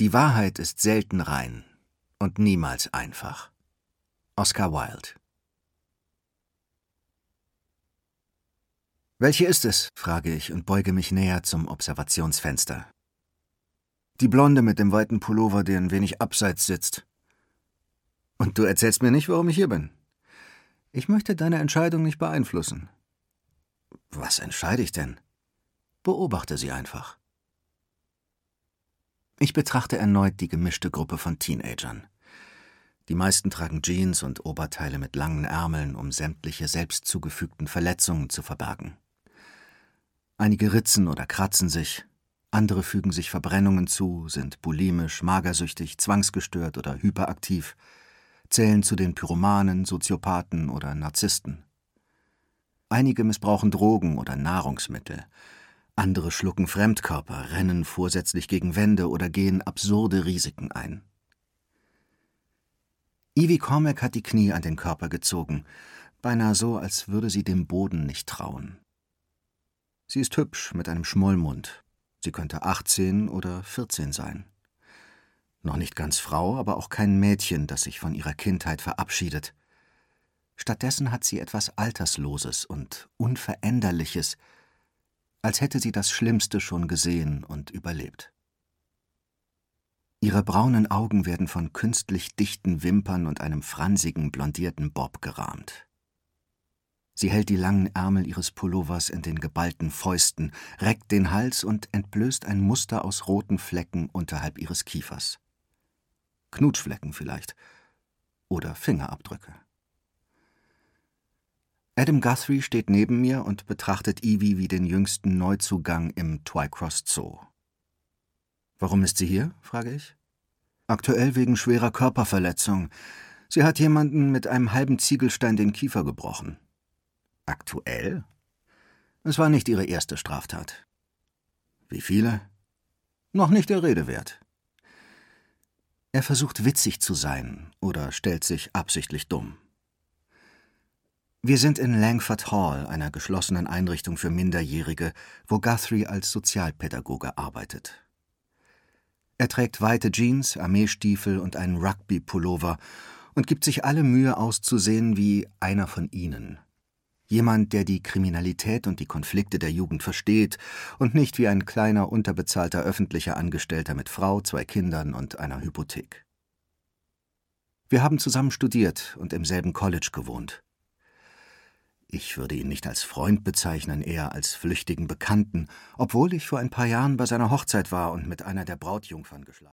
Die Wahrheit ist selten rein und niemals einfach. Oscar Wilde. »Welche ist es?« frage ich und beuge mich näher zum Observationsfenster. »Die Blonde mit dem weiten Pullover, der ein wenig abseits sitzt.« »Und du erzählst mir nicht, warum ich hier bin?« »Ich möchte deine Entscheidung nicht beeinflussen.« »Was entscheide ich denn?« »Beobachte sie einfach.« Ich betrachte erneut die gemischte Gruppe von Teenagern. Die meisten tragen Jeans und Oberteile mit langen Ärmeln, um sämtliche selbst zugefügten Verletzungen zu verbergen. Einige ritzen oder kratzen sich, andere fügen sich Verbrennungen zu, sind bulimisch, magersüchtig, zwangsgestört oder hyperaktiv, zählen zu den Pyromanen, Soziopathen oder Narzissten. Einige missbrauchen Drogen oder Nahrungsmittel, andere schlucken Fremdkörper, rennen vorsätzlich gegen Wände oder gehen absurde Risiken ein. Evie Cormack hat die Knie an den Körper gezogen, beinahe so, als würde sie dem Boden nicht trauen. Sie ist hübsch mit einem Schmollmund. Sie könnte 18 oder 14 sein. Noch nicht ganz Frau, aber auch kein Mädchen, das sich von ihrer Kindheit verabschiedet. Stattdessen hat sie etwas Altersloses und Unveränderliches, als hätte sie das Schlimmste schon gesehen und überlebt. Ihre braunen Augen werden von künstlich dichten Wimpern und einem fransigen, blondierten Bob gerahmt. Sie hält die langen Ärmel ihres Pullovers in den geballten Fäusten, reckt den Hals und entblößt ein Muster aus roten Flecken unterhalb ihres Kiefers. Knutschflecken vielleicht. Oder Fingerabdrücke. Adam Guthrie steht neben mir und betrachtet Evie wie den jüngsten Neuzugang im Twycross Zoo. »Warum ist sie hier?« frage ich. »Aktuell wegen schwerer Körperverletzung. Sie hat jemanden mit einem halben Ziegelstein den Kiefer gebrochen.« »Aktuell?« »Es war nicht ihre erste Straftat.« »Wie viele?« »Noch nicht der Rede wert.« Er versucht witzig zu sein oder stellt sich absichtlich dumm. Wir sind in Langford Hall, einer geschlossenen Einrichtung für Minderjährige, wo Guthrie als Sozialpädagoge arbeitet. Er trägt weite Jeans, Armeestiefel und einen Rugby-Pullover und gibt sich alle Mühe auszusehen wie einer von ihnen. Jemand, der die Kriminalität und die Konflikte der Jugend versteht und nicht wie ein kleiner, unterbezahlter öffentlicher Angestellter mit Frau, 2 Kindern und einer Hypothek. Wir haben zusammen studiert und im selben College gewohnt. Ich würde ihn nicht als Freund bezeichnen, eher als flüchtigen Bekannten, obwohl ich vor ein paar Jahren bei seiner Hochzeit war und mit einer der Brautjungfern geschlafen.